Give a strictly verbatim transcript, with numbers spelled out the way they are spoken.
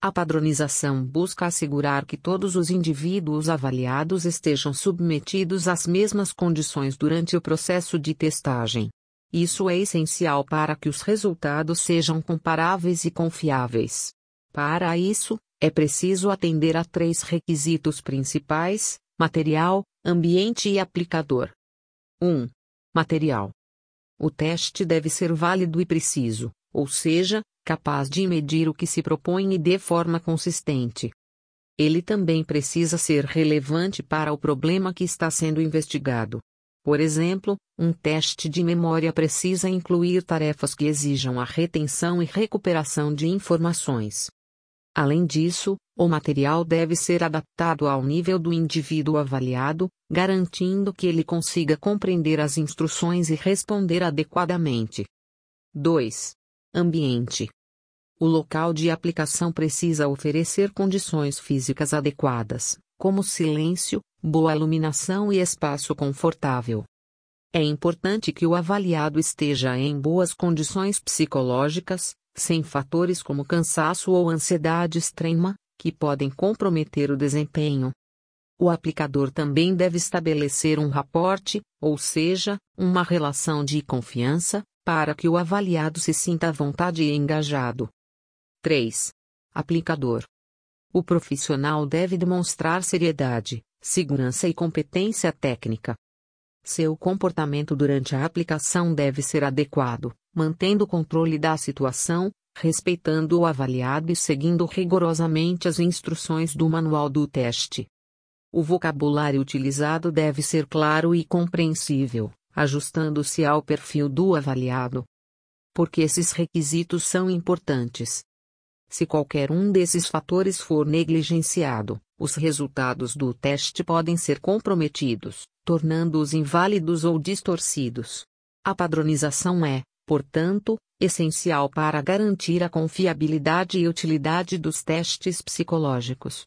A padronização busca assegurar que todos os indivíduos avaliados estejam submetidos às mesmas condições durante o processo de testagem. Isso é essencial para que os resultados sejam comparáveis e confiáveis. Para isso, é preciso atender a três requisitos principais: material, ambiente e aplicador. um. Material. O teste deve ser válido e preciso, ou seja, capaz de medir o que se propõe e de forma consistente. Ele também precisa ser relevante para o problema que está sendo investigado. Por exemplo, um teste de memória precisa incluir tarefas que exijam a retenção e recuperação de informações. Além disso, o material deve ser adaptado ao nível do indivíduo avaliado, garantindo que ele consiga compreender as instruções e responder adequadamente. dois. Ambiente. O local de aplicação precisa oferecer condições físicas adequadas, como silêncio, boa iluminação e espaço confortável. É importante que o avaliado esteja em boas condições psicológicas, sem fatores como cansaço ou ansiedade extrema, que podem comprometer o desempenho. O aplicador também deve estabelecer um raporte, ou seja, uma relação de confiança, para que o avaliado se sinta à vontade e engajado. três. Aplicador. O profissional deve demonstrar seriedade, segurança e competência técnica. Seu comportamento durante a aplicação deve ser adequado, mantendo o controle da situação, respeitando o avaliado e seguindo rigorosamente as instruções do manual do teste. O vocabulário utilizado deve ser claro e compreensível, ajustando-se ao perfil do avaliado. Por que esses requisitos são importantes? Se qualquer um desses fatores for negligenciado, os resultados do teste podem ser comprometidos, tornando-os inválidos ou distorcidos. A padronização é, portanto, essencial para garantir a confiabilidade e utilidade dos testes psicológicos.